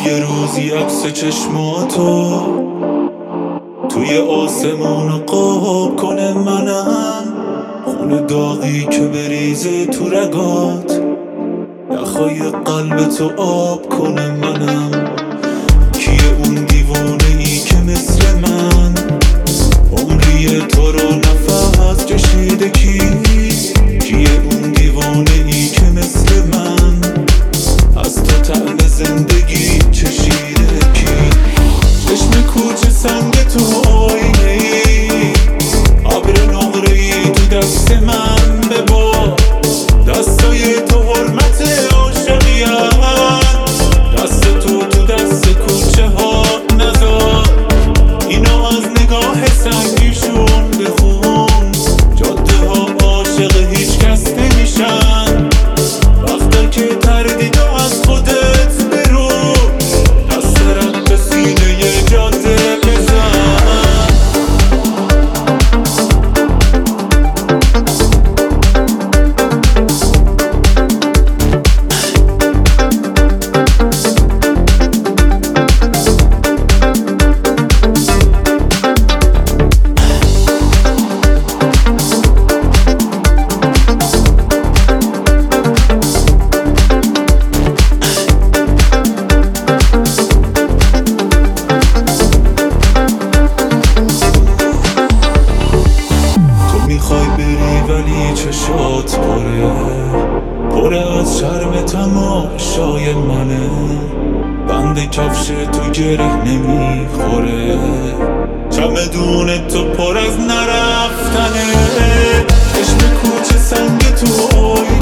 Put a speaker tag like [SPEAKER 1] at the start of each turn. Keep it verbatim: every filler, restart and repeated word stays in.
[SPEAKER 1] یه روزی عکس چشماتو توی آسمون قاب کنه منم، خون داغی که بریزه تو رگات، نخوای قلبتو آب کنه منم. کیه اون دیوانه ای که مثل من عمری تو رو نفس کشیده؟ کی کیه اون دیوانه ای که مثل من از تو طعم زندگی چشیده؟ کی چشم کوچه سنگ تو آینه ای، ابر نقره ای تو دست من ببار، دستای تو حرمت عاشقی‌ان، دست تو تو دست کوچه ها نذار، اینو از نگاه سنگیشون بخون، جاده ها عاشق هیچ کس نمیشن، وقتی که تردیدو از خودت برو، دست رد به سینه جاده بزن. ولی چشات پره پره از شرم تماشای منه، بند کفش تو گره نمیخوره، چمدون تو پر از نرفتنه، چشم کوچه سنگ تو آینه